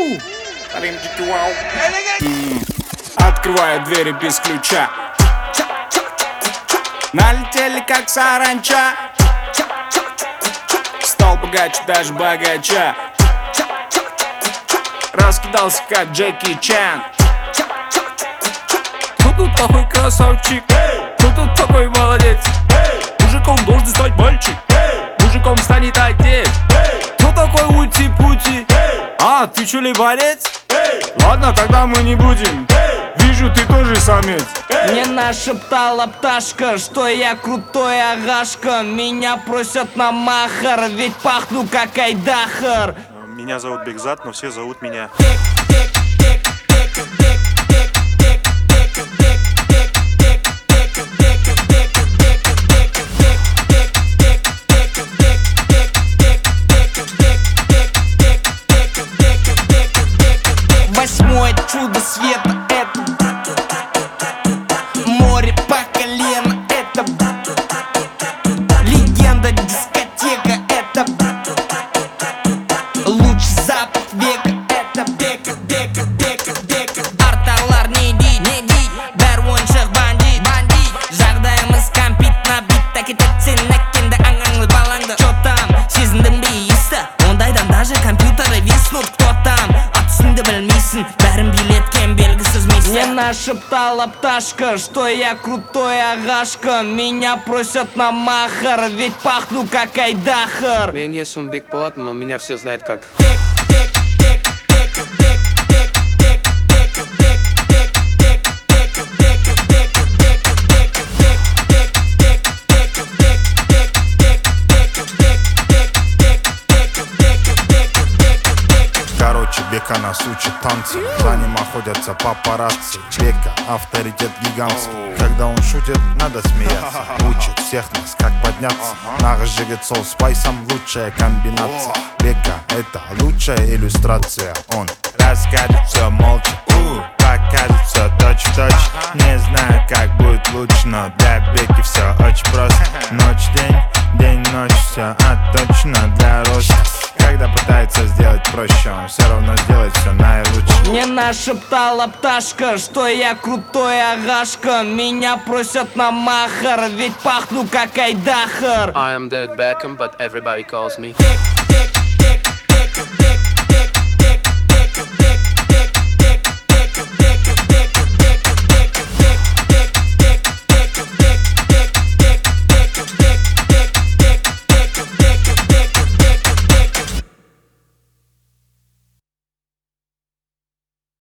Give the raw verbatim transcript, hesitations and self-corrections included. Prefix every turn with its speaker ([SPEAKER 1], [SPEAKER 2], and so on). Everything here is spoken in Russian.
[SPEAKER 1] Открываю двери без ключа. Налетели как саранча. Стал богаче даже богача. Раскидался как Джеки Чан. Кто тут такой красавчик? Кто тут такой молодец? Мужиком должен стать мальчик, мужиком станет отец. Кто такой ути-пути? А, ты чё, либорец? Ладно, тогда мы не будем. Вижу, ты тоже самец.
[SPEAKER 2] Мне нашептала пташка, что я крутой агашка. Меня просят на махар, ведь пахну как айдахар.
[SPEAKER 3] Меня зовут Бекзат, но все зовут меня
[SPEAKER 2] Восьмое чудо света — это море по колено, это легенда дискотека, это лучший запах века, это бека, бека, бека, бека. Арталар не ди, не ди, бәр ойыншық бандит, бандит. Жағдайымыз компит на бит, таки так сен әккенді аңаңлы балаңды. Чё там, сезіндім бе есті, ондайдан даже компьютеры виснут. Кто там, ат үстіңді білмейсің, бәрін билеткен белгісіз миссия. Мне нашептала пташка, что я крутой агашка. Меня просят на махар, ведь пахну как айдахар.
[SPEAKER 4] Мен есімім Бек болатын, но меня все знают как
[SPEAKER 5] Короче, Бека нас учит танцы. За ним охотятся папарацци. Бека — авторитет гигантский. Когда он шутит, надо смеяться. Учит всех нас, как подняться. Наш жигет сол спайсом — лучшая комбинация. Бека — это лучшая иллюстрация. Он расскажет все молча, покажет все точь-в-точь. Не знаю, как будет лучше, но для Беки все очень просто. Ночь-день, день-ночь, все отточено для роста. Когда пытается сделать проще, он все равно сделает все наилучше.
[SPEAKER 2] Мне нашептала пташка, что я крутой агашка. Меня просят на махар, ведь пахну как айдахар.
[SPEAKER 4] I am David Beckham, but everybody calls me
[SPEAKER 2] Бек, бек,